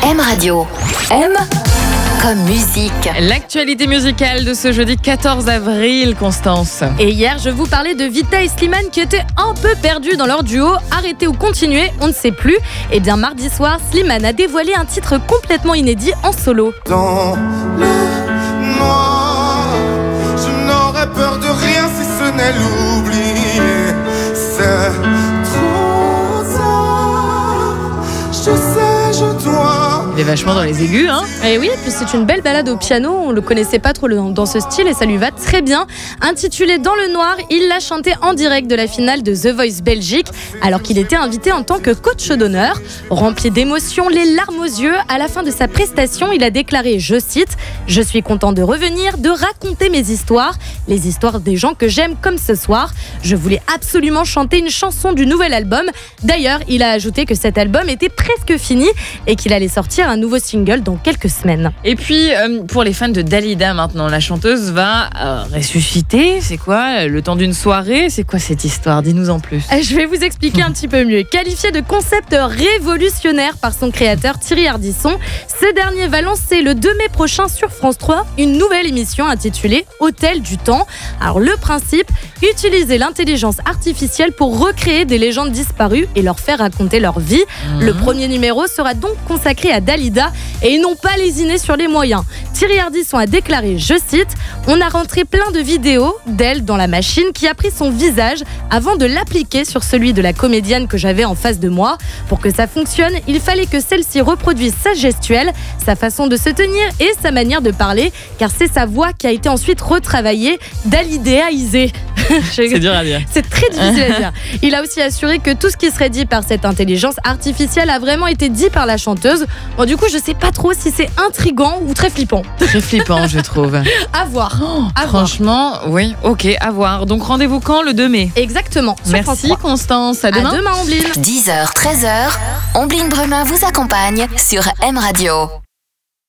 M Radio. M comme musique. L'actualité musicale de ce jeudi 14 avril, Constance. Et hier, je vous parlais de Vita et Slimane qui étaient un peu perdus dans leur duo. Arrêter ou continuer, on ne sait plus. Et bien mardi soir, Slimane a dévoilé un titre complètement inédit en solo. Dans le noir, je n'aurais peur de rien si ce n'est l'oublier. C'est trop tard, je sais, je dois. Il est vachement dans les aigus, hein. Et oui, puis c'est une belle balade au piano. On le connaissait pas trop dans ce style et ça lui va très bien. Intitulé Dans le noir, il l'a chanté en direct de la finale de The Voice Belgique, alors qu'il était invité en tant que coach d'honneur. Rempli d'émotions, les larmes aux yeux, à la fin de sa prestation, il a déclaré, je cite, « Je suis content de revenir, de raconter mes histoires, les histoires des gens que j'aime comme ce soir. Je voulais absolument chanter une chanson du nouvel album. » D'ailleurs, il a ajouté que cet album était presque fini et qu'il allait sortir un nouveau single dans quelques semaines. Et puis, pour les fans de Dalida maintenant, la chanteuse va ressusciter. C'est quoi? Le temps d'une soirée? C'est quoi cette histoire? Dis-nous en plus. Je vais vous expliquer un petit peu mieux. Qualifié de concept révolutionnaire par son créateur Thierry Ardisson, ce dernier va lancer le 2 mai prochain sur France 3 une nouvelle émission intitulée Hôtel du Temps. Alors le principe, utiliser l'intelligence artificielle pour recréer des légendes disparues et leur faire raconter leur vie. Le premier numéro sera donc consacré à Dalida et ils n'ont pas lésiné sur les moyens. Thierry Ardisson a déclaré, je cite, « On a rentré plein de vidéos d'elle dans la machine qui a pris son visage avant de l'appliquer sur celui de la comédienne que j'avais en face de moi. Pour que ça fonctionne, il fallait que celle-ci reproduise sa gestuelle, sa façon de se tenir et sa manière de parler, car c'est sa voix qui a été ensuite retravaillée, d'alidéaïser. » C'est dur à dire. C'est très difficile à dire. Il a aussi assuré que tout ce qui serait dit par cette intelligence artificielle a vraiment été dit par la chanteuse. Bon, du coup, je sais pas trop si c'est intriguant ou très flippant. Très flippant, je trouve. À voir. Franchement, oui, ok, à voir. Donc rendez-vous quand? Le 2 mai. Exactement. Sur France Merci 3. Constance, à demain. À demain, Ombline. 10h, 13h, Ombline Brumin vous accompagne sur M Radio.